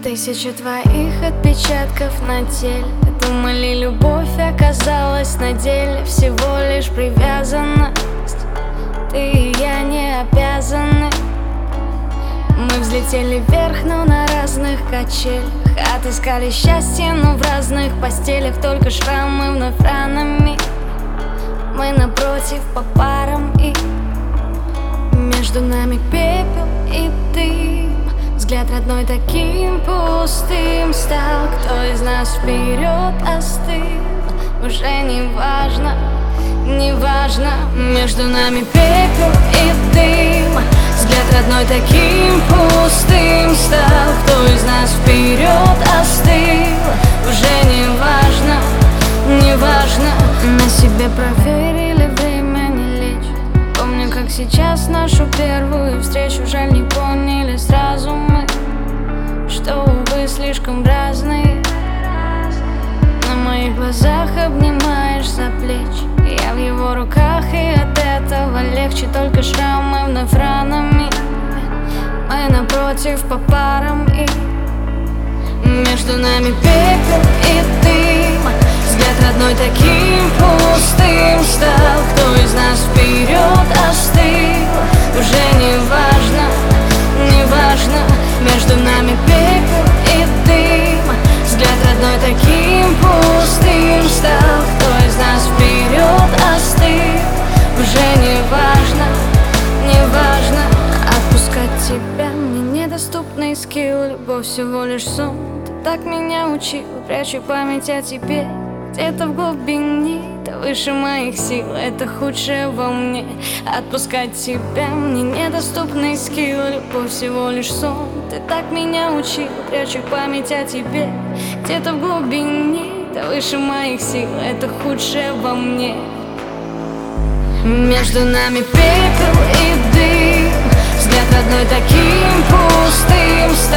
Тысячи твоих отпечатков на теле. Думали, любовь оказалась на деле всего лишь привязанность. Ты и я не обязаны. Мы взлетели вверх, но на разных качелях. Отыскали счастье, но в разных постелях. Только шрамы вновь ранами. Мы напротив по парам, и между нами пепел и дым. Взгляд родной таким пустым стал. Кто из нас вперед остыл, уже не важно, не важно. Между нами пепел и дым. Взгляд родной таким пустым стал. Кто из нас вперед остыл, уже не важно, не важно. На себе проверили, время не лечит. Помню, как сейчас нашу первую встречу. Жаль, не поняли сразу мы, что, увы, слишком разные. На моих глазах обнимаешь за плечи. Я в его руках, и от этого легче. Только шрамы вновь ранами. Мы напротив по парам, и между нами пепел и дым. Взгляд родной таким пустым стал. Кто из нас вперед остыл, уже не важно, не важно. Между нами пепел и дым. Взгляд родной таким пустым стал. Кто из нас вперед остыл, уже не важно, не важно. Отпускать тебя мне недоступный скилл. Любовь всего лишь сон, ты так меня учил. Прячу память о тебе где-то в глубине. Ты выше моих сил, это худшее во мне. Отпускать тебя мне недоступный скилл. Любовь всего лишь сон, ты так меня учил. Прячу память о тебе где-то в глубине. Ты выше моих сил, это худшее во мне. Между нами пепел и дым. Взгляд родной таким пустым.